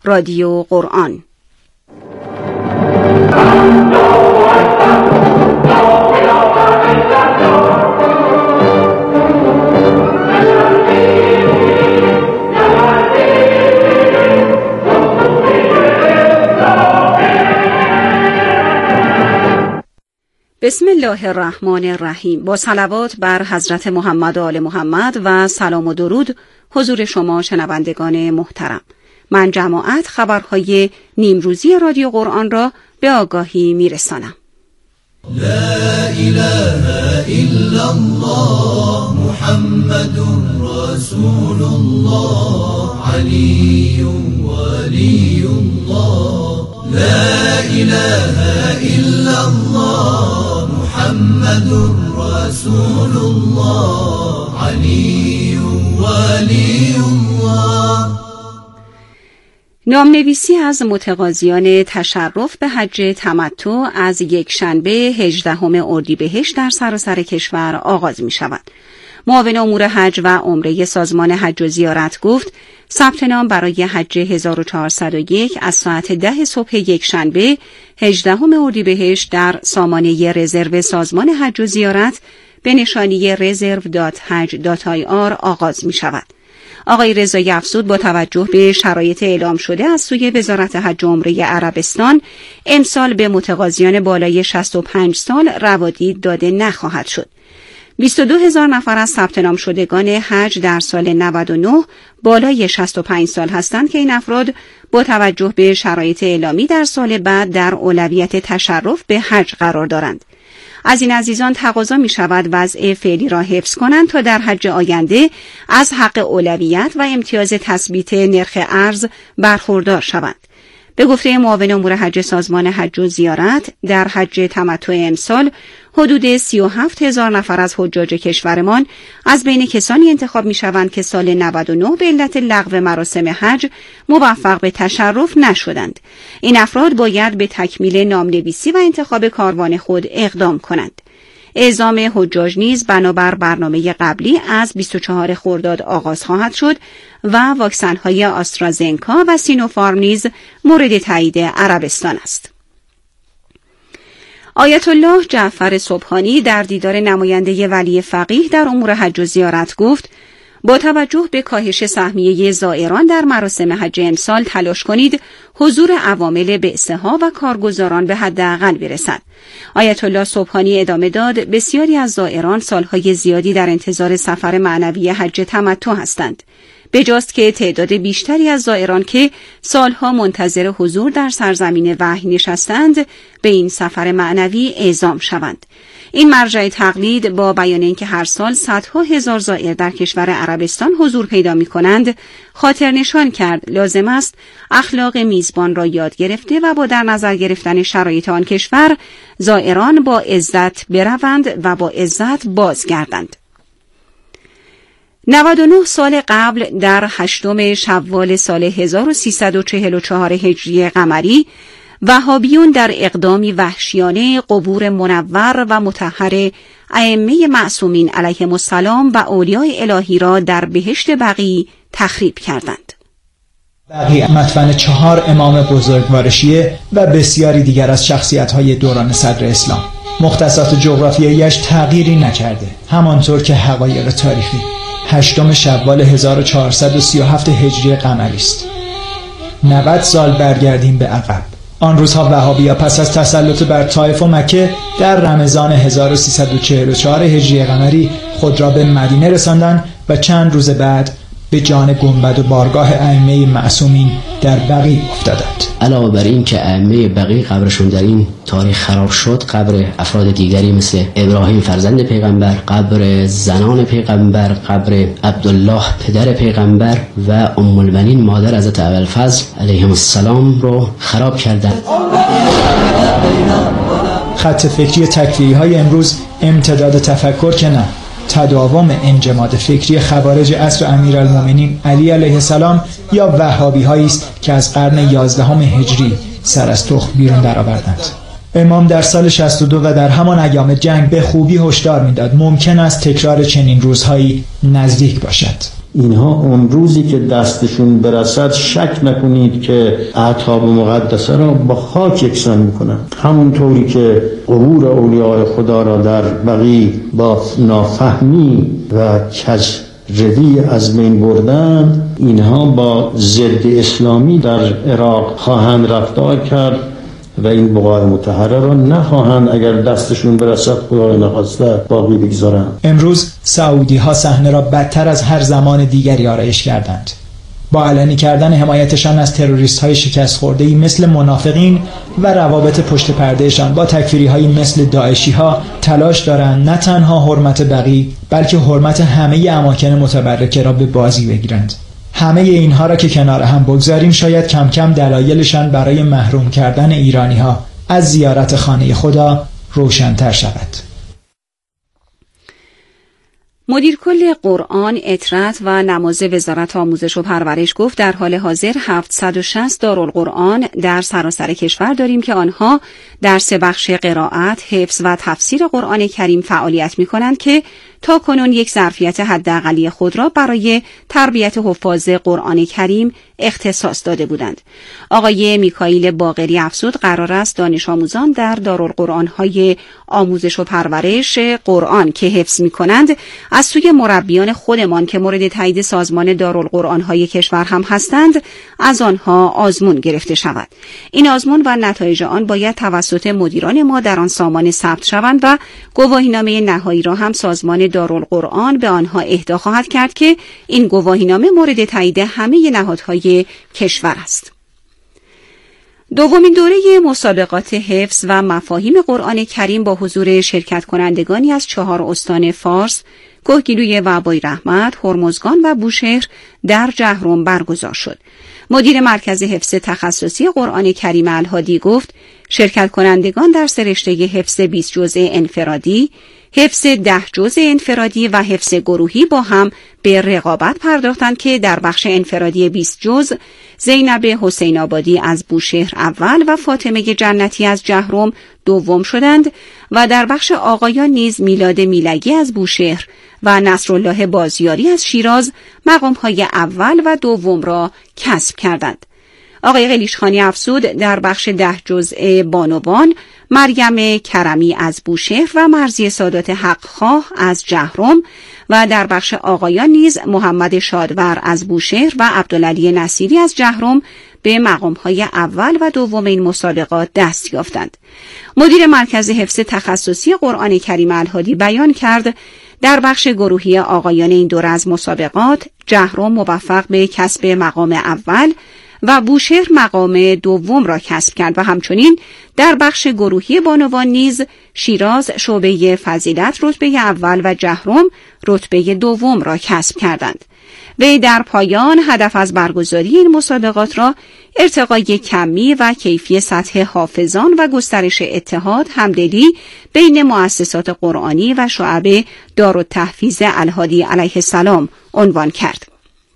رادیو قرآن. بسم الله الرحمن الرحیم. با صلوات بر حضرت محمد و آل محمد و سلام و درود حضور شما شنوندگان محترم. من جماعت خبرهای نیمروزی رادیو قرآن را به آگاهی میرسانم. لا اله الا الله محمد رسول الله علی ولی الله. لا اله الا الله محمد رسول الله علی ولی الله. نامنویسی از متقاضیان تشرف به حج تمتع از یکشنبه 18 اردیبهشت در سراسر کشور آغاز می شود. معاون امور حج و عمره سازمان حج و زیارت گفت ثبت نام برای حج 1401 از ساعت 10 صبح یکشنبه 18 اردیبهشت در سامانه رزرو سازمان حج و زیارت به نشانی reserve.haj.ir آغاز می شود. آقای رضایی افزود با توجه به شرایط اعلام شده از سوی وزارت حج و عمره عربستان امسال به متقاضیان بالای 65 سال روادید داده نخواهد شد. 22,000 نفر از ثبت نام شدگان حج در سال 99 بالای 65 سال هستند که این افراد با توجه به شرایط اعلامی در سال بعد در اولویت تشرف به حج قرار دارند. از این عزیزان تقاضا می شود وضع فعلی را حفظ کنند تا در حج آینده از حق اولویت و امتیاز تثبیت نرخ ارز برخوردار شوند. به گفته معاون امور حج سازمان حج و زیارت در حج تمتع امسال حدود 37,000 نفر از حجاج کشورمان از بین کسانی انتخاب می شوند که سال 99 به علت لغو مراسم حج موفق به تشرف نشدند. این افراد باید به تکمیل نامنویسی و انتخاب کاروان خود اقدام کنند. اعزام حجاج نیز بنابر برنامه قبلی از 24 خرداد آغاز خواهد شد و واکسن‌های آسترازنکا و سینوفارم نیز مورد تایید عربستان است. آیت الله جعفر سبحانی در دیدار نماینده ولی فقیه در امور حج و زیارت گفت با توجه به کاهش سهمیه زائران در مراسم حج امسال تلاش کنید حضور عوامل بعثه‌ها و کارگزاران به حداقل برسد. آیت الله سبحانی ادامه داد بسیاری از زائران سالهای زیادی در انتظار سفر معنوی حج تمتع هستند. بجاست که تعداد بیشتری از زائران که سالها منتظر حضور در سرزمین وحی نشستند به این سفر معنوی اعزام شوند. این مرجع تقلید با بیان اینکه هر سال صدها هزار زائر در کشور عربستان حضور پیدا می کنند خاطر نشان کرد لازم است اخلاق میزبان را یاد گرفته و با در نظر گرفتن شرایط آن کشور زائران با عزت بروند و با عزت بازگردند. 99 سال قبل در 8 شوال سال 1344 هجری قمری وهابیون در اقدامی وحشیانه قبور منور و مطهر ائمه معصومین علیهم السلام و اولیای الهی را در بهشت بقیع تخریب کردند. بقیع مدفن 4 امام بزرگوار شیعه و بسیاری دیگر از شخصیت‌های دوران صدر اسلام. مختصات جغرافیاییش تغییری نکرده، همانطور که حقایق تاریخی. 8 شوال 1437 هجری قمری است. 90 سال برگردیم به عقب. آن روزها وهابی‌ها پس از تسلط بر طائف و مکه در رمضان 1344 هجری قمری خود را به مدینه رساندند و چند روز بعد به جان گنبد و بارگاه ائمه معصومین در بقیع افتادند. علاوه بر این که ائمه بقیع قبرشون در این تاریخ خراب شد، قبر افراد دیگری مثل ابراهیم فرزند پیغمبر، قبر زنان پیغمبر، قبر عبدالله پدر پیغمبر و ام المؤمنین مادر حضرت ابوالفضل علیهم السلام رو خراب کردند. خط فکری تکفیری‌های امروز امتداد تفکر که نه، تداوم انجماد فکری خوارج عصر امیرالمومنین علی علیه السلام یا وهابی‌هایی است که از قرن 11 هجری سر از تخم بیرون درآوردند. امام در سال 62 و در همان ایام جنگ به خوبی هشدار می‌داد ممکن است تکرار چنین روزهایی نزدیک باشد. اینها اون روزی که دستشون برسد شک نکنید که اعتاب مقدسه را با خاک یکسان میکنن. همون طوری که قبور اولیاء خدا را در بقیع با نافهمی و کجروی از بین بردن، اینها با ضد اسلامی در عراق خواهند رفتار کرد و این بقاع مطهره را نخواهند اگر دستشون برسد خدای نخواسته باقی بگذارن. امروز سعودی ها صحنه را بدتر از هر زمان دیگری آرایش کردند. با علنی کردن حمایتشان از تروریست های شکست خورده‌ای مثل منافقین و روابط پشت پردهشان با تکفیری هایی مثل داعشی ها تلاش دارند نه تنها حرمت بقیع بلکه حرمت همه اماکن متبرکه را به بازی بگیرند. همه اینها را که کنار هم بگذاریم شاید کم کم دلایلشان برای محروم کردن ایرانی ها از زیارت خانه خدا روشن‌تر شود. مدیر کل قرآن، اطرت و نماز وزارت آموزش و پرورش گفت در حال حاضر 760 دارالقرآن در سراسر کشور داریم که آنها در 3 بخش قرائت، حفظ و تفسیر قرآن کریم فعالیت می‌کنند که تاکنون یک ظرفیت حداقلی خود را برای تربیت حفاظ قرآن کریم اختصاص داده بودند. آقای میکائیل باقری افزود قرار است دانش آموزان در دارالقرآن‌های آموزش و پرورش قرآن که حفظ می‌کنند از سوی مربیان خودمان که مورد تایید سازمان دارالقرآن‌های کشور هم هستند از آنها آزمون گرفته شود. این آزمون و نتایج آن باید توسط مدیران ما در آن سامان ثبت شوند و گواهینامه نهایی را هم سازمان دارالقرآن به آنها اهدا خواهد کرد که این گواهینامه مورد تایید همه نهادهای کشور است. دومین دوره مسابقات حفظ و مفاهیم قرآن کریم با حضور شرکت کنندگانی از 4 استان فارس، کوهگیلوی وعبای رحمت، هرمزگان و بوشهر در جهرم برگزار شد. مدیر مرکز حفظ تخصصی قرآن کریم الهادی گفت شرکت کنندگان در سرشته حفظ 20 جزء انفرادی، حفظ 10 جزء انفرادی و حفظ گروهی با هم به رقابت پرداختند که در بخش انفرادی 20 جزء زینب حسین آبادی از بوشهر اول و فاطمه جنتی از جهرم دوم شدند و در بخش آقایان نیز میلاد میلگی از بوشهر و نصرالله بازیاری از شیراز مقام‌های اول و دوم را کسب کردند. آقای قلیشخانی افزود در بخش 10 جزء بانوان مریم کرمی از بوشهر و مرضی سادات حقخواه از جهرم و در بخش آقایان نیز محمد شادور از بوشهر و عبدالعلی نصیری از جهرم به مقام‌های اول و دوم این مسابقات دست یافتند. مدیر مرکز حفظ تخصصی قرآن کریم الهادی بیان کرد در بخش گروهی آقایان این دوره از مسابقات جهرم موفق به کسب مقام اول و بوشهر مقام دوم را کسب کرد و همچنین در بخش گروهی بانوان نیز شیراز شعبه فضیلت رتبه اول و جهرم رتبه دوم را کسب کردند. وی در پایان هدف از برگزاری این مسابقات را ارتقای کمی و کیفی سطح حافظان و گسترش اتحاد همدلی بین مؤسسات قرآنی و شعب دارالتحفیظ الهادی علیه السلام عنوان کرد.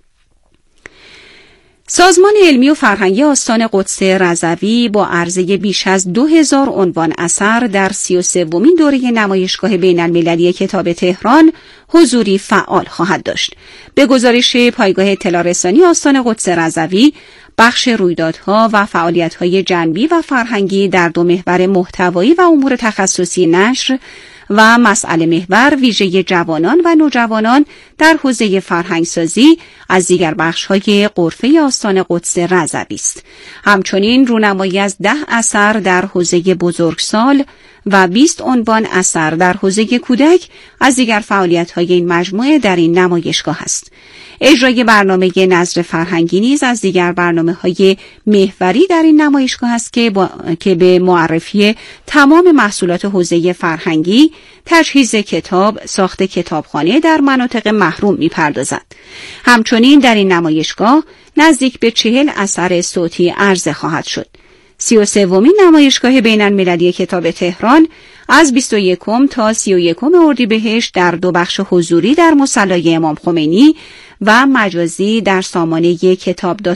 سازمان علمی و فرهنگی آستان قدس رضوی با عرضه بیش از 2000 عنوان اثر در 33مین دوره نمایشگاه بین‌المللی کتاب تهران حضوری فعال خواهد داشت. به گزارش پایگاه اطلاع رسانی آستان قدس رضوی، بخش رویدادها و فعالیت‌های جنبی و فرهنگی در 2 محور محتوایی و امور تخصصی نشر و مسئله محور ویژه جوانان و نوجوانان در حوزه فرهنگسازی از دیگر بخش‌های غرفه آستان قدس رضوی است. همچنین رونمایی از 10 اثر در حوزه بزرگسال و 20 عنوان اثر در حوزه کودک از دیگر فعالیت‌های این مجموعه در این نمایشگاه است. اجرای برنامه نظر فرهنگی نیز از دیگر برنامه‌های محوری در این نمایشگاه است که به معرفی تمام محصولات حوزه فرهنگی، تجهیز کتاب، ساخت کتابخانه در مناطق محروم می‌پردازد. همچنین در این نمایشگاه نزدیک به 40 اثر صوتی عرضه خواهد شد. 33مین نمایشگاه بین‌المللی کتاب تهران از 21 تا 31 اردیبهشت در 2 بخش حضوری در مصلی امام خمینی و مجازی در سامانه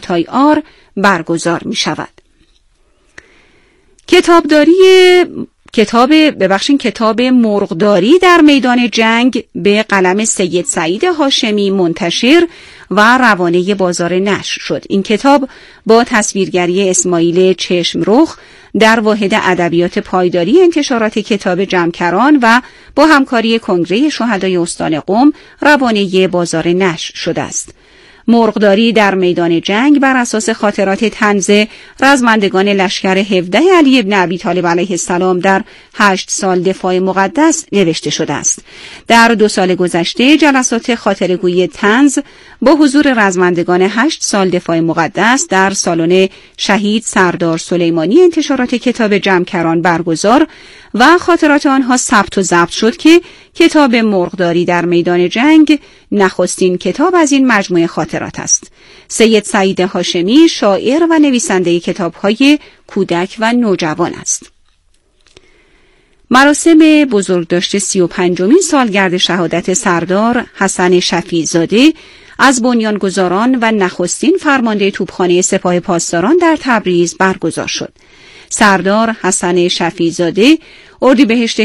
کتاب.ir برگزار می شود. کتاب مرغداری در میدان جنگ به قلم سید سعید هاشمی منتشر و روانه بازار نشر شد. این کتاب با تصویرگری اسماعیل چشمرخ در واحد ادبیات پایداری انتشارات کتاب جمکران و با همکاری کنگره شهدای استان قم روانه بازار نشر شده است. مرغداری در میدان جنگ بر اساس خاطرات طنز رزمندگان لشکر 17 علی بن ابی طالب علیه السلام در 8 سال دفاع مقدس نوشته شده است. در 2 سال گذشته جلسات خاطره‌گویی طنز با حضور رزمندگان 8 سال دفاع مقدس در سالن شهید سردار سلیمانی انتشارات کتاب جمکران برگزار و خاطرات آنها ثبت و ضبط شد که کتاب مرغداری در میدان جنگ نخستین کتاب از این مجموعه خاطرات است. سید سعید هاشمی شاعر و نویسنده کتاب‌های کودک و نوجوان است. مراسم بزرگداشت 35مین سالگرد شهادت سردار حسن شفیع‌زاده از بنیانگذاران و نخستین فرمانده توپخانه سپاه پاسداران در تبریز برگزار شد. سردار حسن شفیع‌زاده اردیبهشت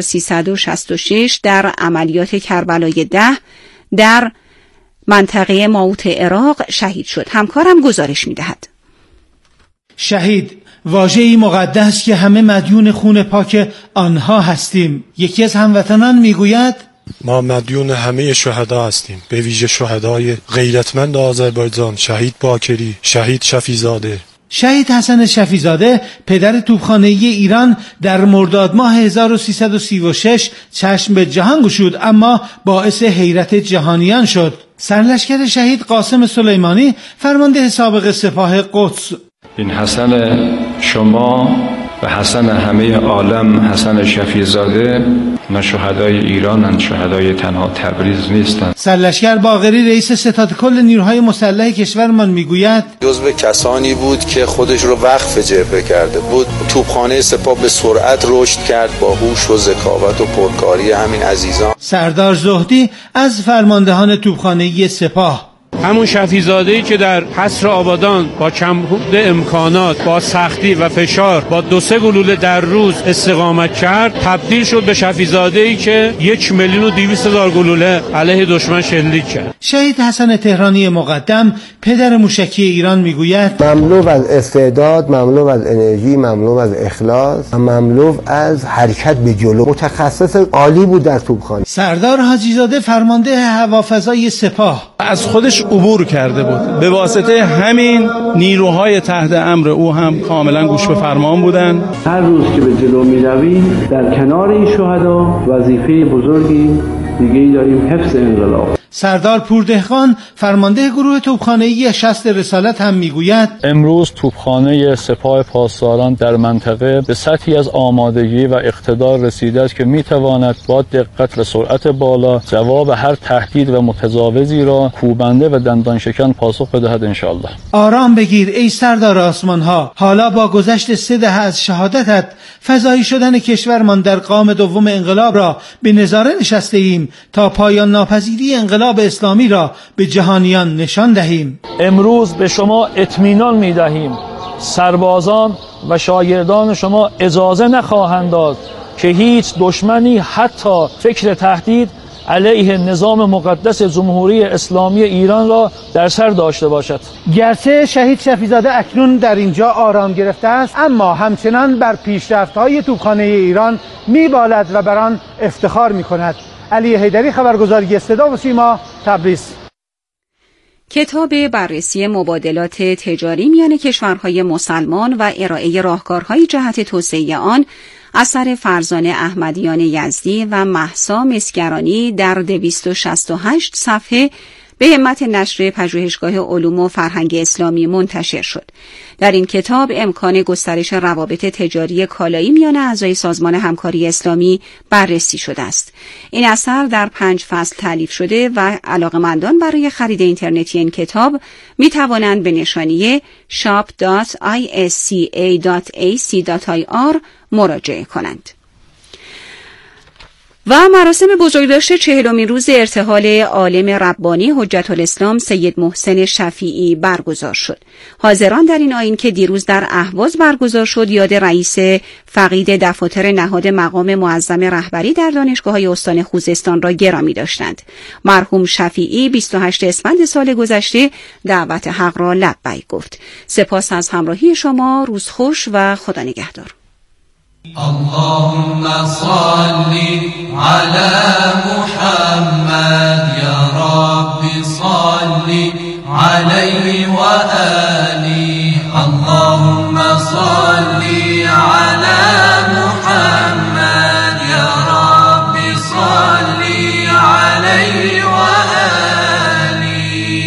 1366 در عملیات کربلای 10 در منطقه ماوت عراق شهید شد. همکارم گزارش می‌دهد. شهید واژه‌ای مقدس که همه مدیون خون پاک آنها هستیم. یکی از هموطنان میگوید ما مدیون همه شهدا هستیم، به ویژه شهدای غیرتمند آذربایجان، شهید باکری، شهید شفیع‌زاده. شهید حسن شفیع‌زاده پدر توپخانه‌ای ایران در مرداد ماه 1336 چشم به جهان گشود، اما باعث حیرت جهانیان شد. سرلشکر شهید قاسم سلیمانی فرمانده سابق سپاه قدس: این حسن شما و حسن همه عالم، حسن شفیع‌زاده، نه شهدای ایرانند، شهدای تنها تبریز نیستند. سرلشکر باقری رئیس ستاد کل نیروهای مسلح کشورمان میگوید جزو کسانی بود که خودش رو وقف جبهه کرده بود. توپخانه سپاه به سرعت رشد کرد با هوش و ذکاوت و پرکاری همین عزیزان. سردار زهدی از فرماندهان توپخانه‌ای سپاه: همون شفیع‌زاده‌ای که در حصر آبادان با کمبود امکانات، با سختی و فشار، با 2-3 گلوله در روز استقامت کرد، تبدیل شد به شفیع‌زاده‌ای که 1,200,000 گلوله علیه دشمن شلیک کرد. شهید حسن تهرانی مقدم پدر موشکی ایران میگوید: مملو از استعداد، مملو از انرژی، مملو از اخلاص، مملو از حرکت به جلو، متخصص عالی بود در توپخانه. سردار حاجی‌زاده فرمانده هوافضای سپاه از خودش عبور کرده بود. به واسطه همین نیروهای تحت امر او هم کاملا گوش به فرمان بودند. هر روز که به جلو می رویم در کنار این شهدا وظیفه بزرگی دیگه داریم: حفظ انقلاب. سردار پوردهخان فرمانده گروه توپخانه‌ای 60 رسالت هم میگوید: امروز توپخانه سپاه پاسداران در منطقه به سطحی از آمادگی و اقتدار رسیده است که میتواند با دقت و سرعت بالا جواب هر تهدید و متجاوزی را کوبنده و دندان شکن پاسخ بدهد انشاءالله. آرام بگیر ای سردار آسمان‌ها. حالا با گذشت 3 دهه از شهادتت، فضایی شدن کشورمان در قام دوم انقلاب را به نظاره نشسته ایم تا پایان ناپذیری انقلاب اسلامی را به جهانیان نشان دهیم. امروز به شما اطمینان می دهیم سربازان و شاگردان شما اجازه نخواهند داد که هیچ دشمنی حتی فکر تهدید علیه نظام مقدس جمهوری اسلامی ایران را در سر داشته باشد. گرچه شهید شفیع‌زاده اکنون در اینجا آرام گرفته است، اما همچنان بر پیشرفت‌های توپخانه ایران می‌بالد و بر آن افتخار می‌کند. علی حیدری، خبرگزاری صدا و سیما، تبریز. کتاب بررسی مبادلات تجاری میان کشورهای مسلمان و ارائه راهکارهای جهت توسعه آن اثر فرزانه احمدیان یزدی و مهسا مسگرانی در 268 صفحه به همت نشر پژوهشگاه علوم و فرهنگ اسلامی منتشر شد. در این کتاب امکان گسترش روابط تجاری کالایی میان اعضای سازمان همکاری اسلامی بررسی شده است. این اثر در 5 فصل تالیف شده و علاقه‌مندان برای خرید اینترنتی این کتاب می توانند به نشانی shop.isca.ac.ir مراجعه کنند. و مراسم بزرگداشت 40مین روز ارتحال عالم ربانی حجت الاسلام سید محسن شفیعی برگزار شد. حاضران در این آیین که دیروز در اهواز برگزار شد یاد رئیس فقید دفاتر نهاد مقام معظم رهبری در دانشگاه‌های استان خوزستان را گرامی داشتند. مرحوم شفیعی 28 اسفند سال گذشته دعوت حق را لبیک گفت. سپاس از همراهی شما، روز خوش و خدا نگهدار. اللهم صل على محمد يا رب صل عليه وآله اللهم صل على محمد يا رب صل عليه وآله.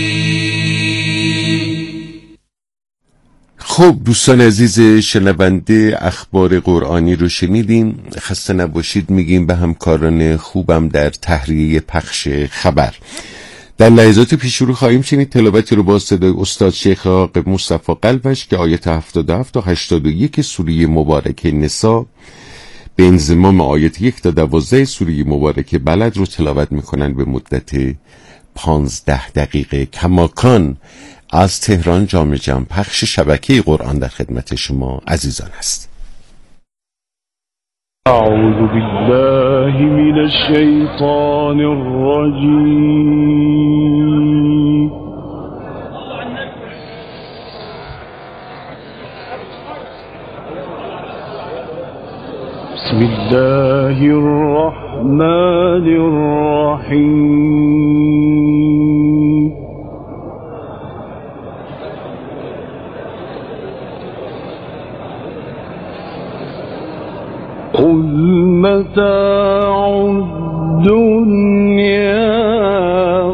خب دوستان عزیز شنونده، اخبار قرآنی رو شنیدیم. خسته نباشید میگیم به همکاران خوبم در تهیه پخش خبر. در لحظات پیش رو خواهیم شنید تلاوتی رو با صدای استاد شیخ عاقب مصطفی قلبش که آیت 77 تا 81 سوره مبارکه نساء به انضمام آیت 1 تا 12 سوره مبارکه بلد رو تلاوت میکنن به مدت 15 دقیقه. کماکان از تهران جام جم پخش شبکه قرآن در خدمت شما عزیزان است. اعوذ بالله من الشیطان الرجیم. بسم الله الرحمن الرحیم. قل متاع الدنيا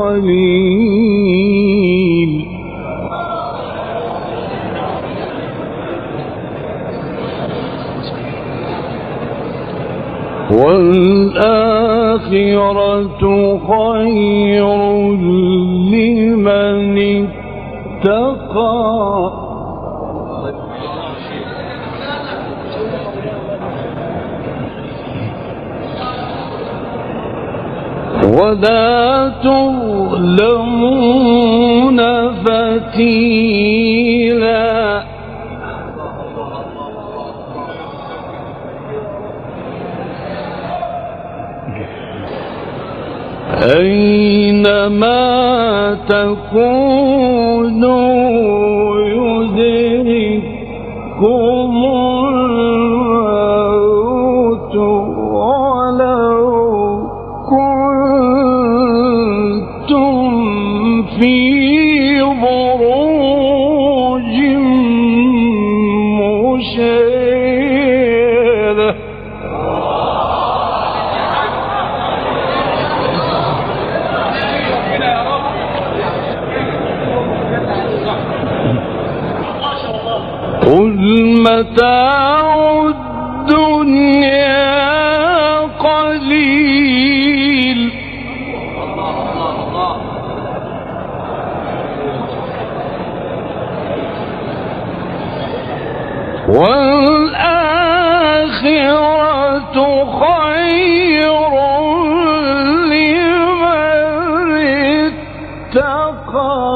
قليل والآخرة خير لمن اتقى ولا تظلمون فتيلا أينما تكونوا يدرككم الموت ولو في بروج مشيدة قل متاع الدنيا قليل والآخرة خير لمن اتقى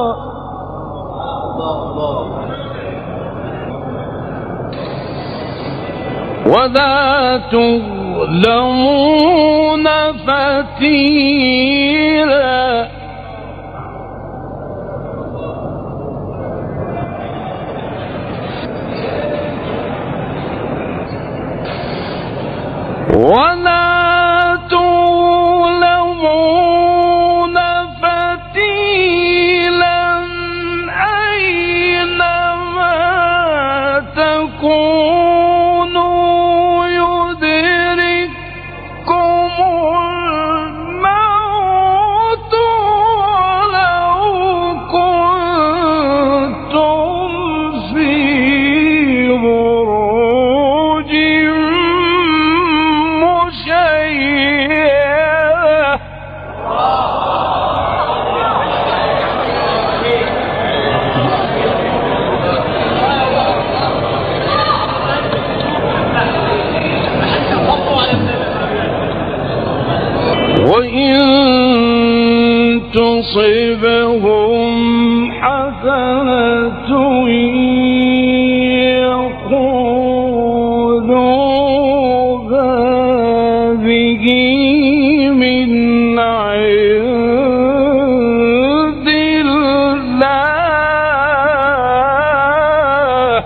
ولا تظلمون فتيلا ولا تظلمون فتيلا أينما تكونوا يدرككم الموت ولو كنتم في بروج تصبهم حسنة يقولوا هذه من عند الله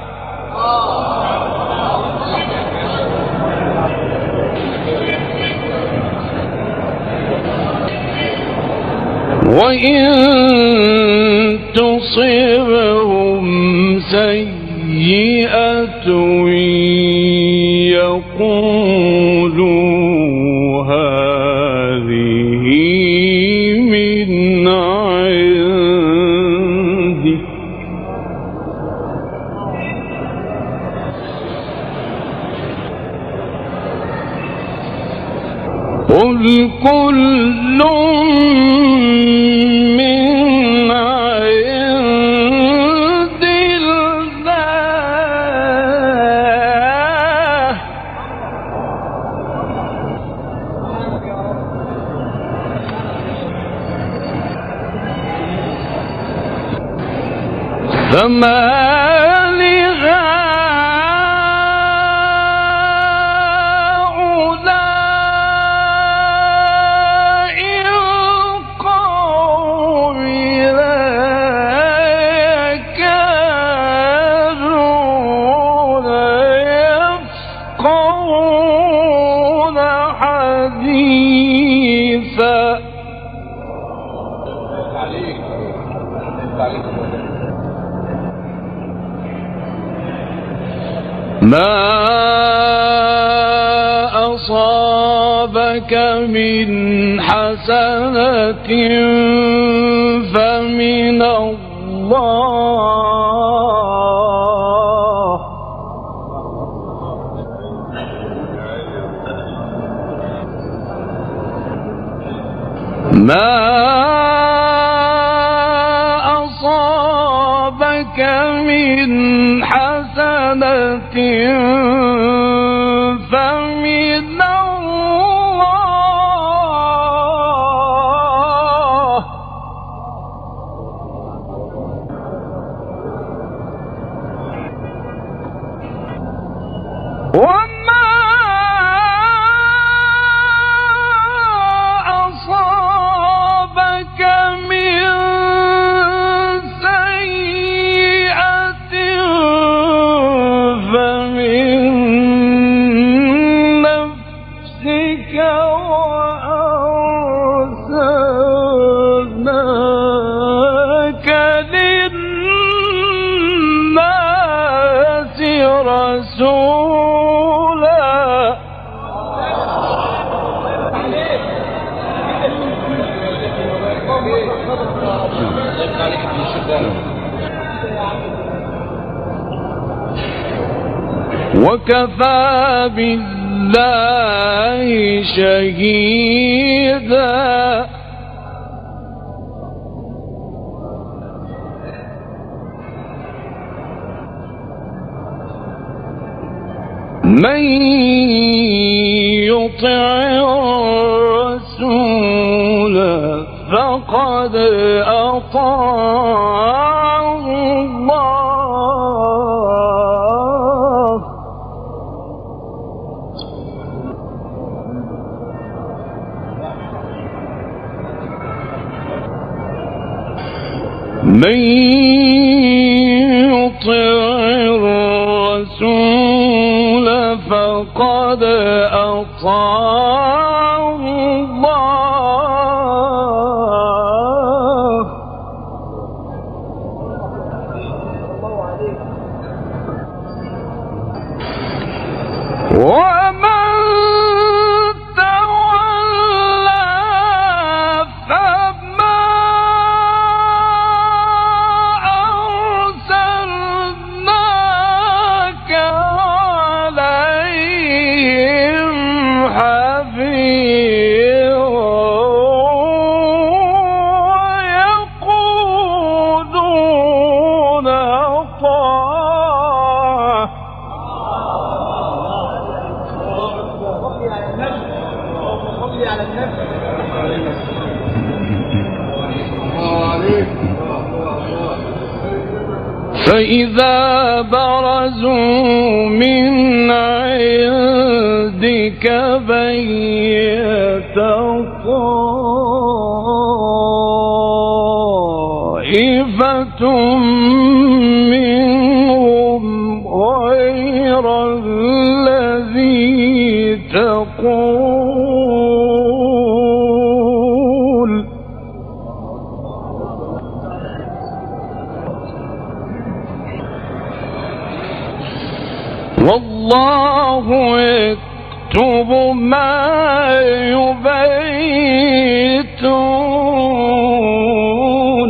وإن تصبهم سيئة يقولوا هذه من عندك قل كل من عند الله فما ما أصابك من حسنة فمن الله ما أصابك من حسنة فمن الله وما أصابك من سيئة فمن نفسك وأرسلناك للناس رسولا وكفى بالله شهيدا من يطع الرسول فقد أطاع الله من يطع الرسول فقد أطاع الله ومن تولى فما أرسلناك عليهم حفيظا برزوا من عندك بيت طائفة منهم غير الذي تقول والله يكتب ما يبيتون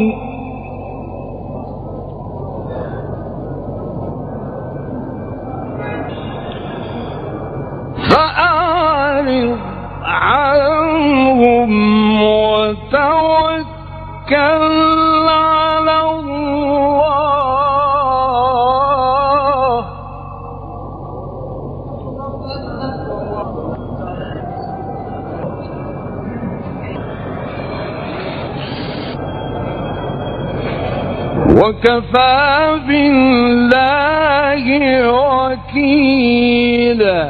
فأعرض عنهم وتوكل على الله وكفى بالله وكيلا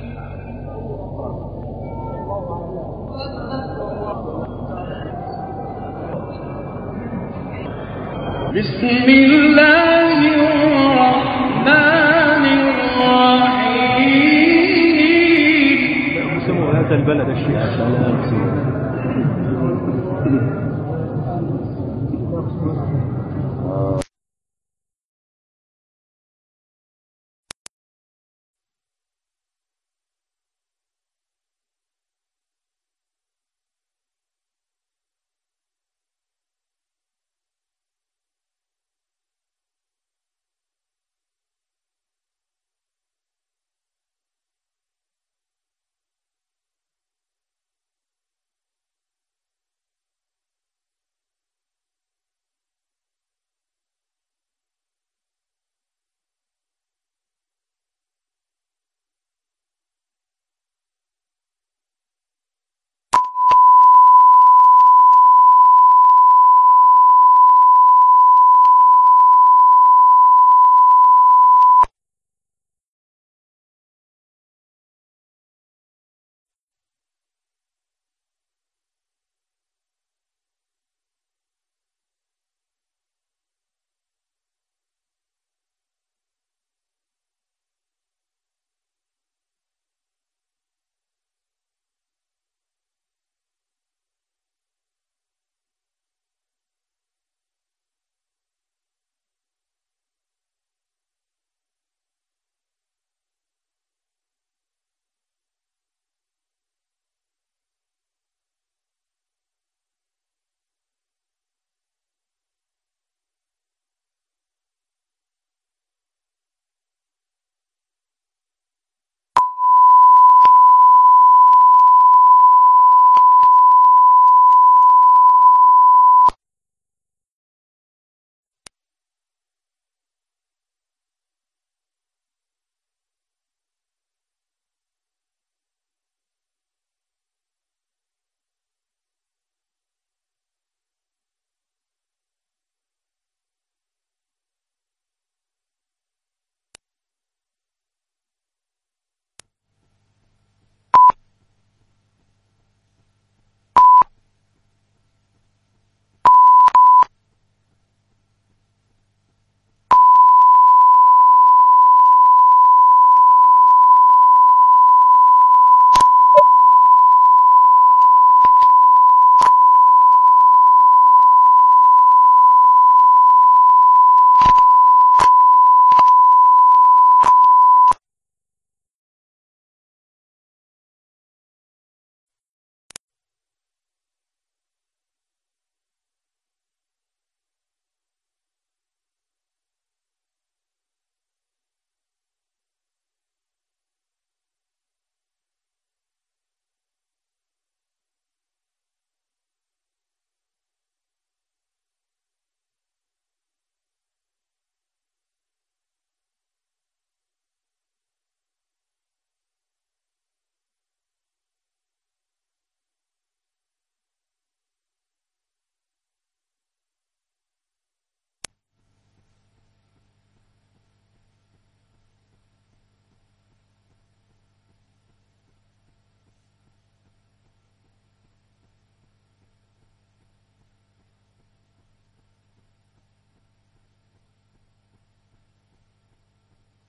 بسم الله الرحمن الرحيم. هذا البلد الشيعة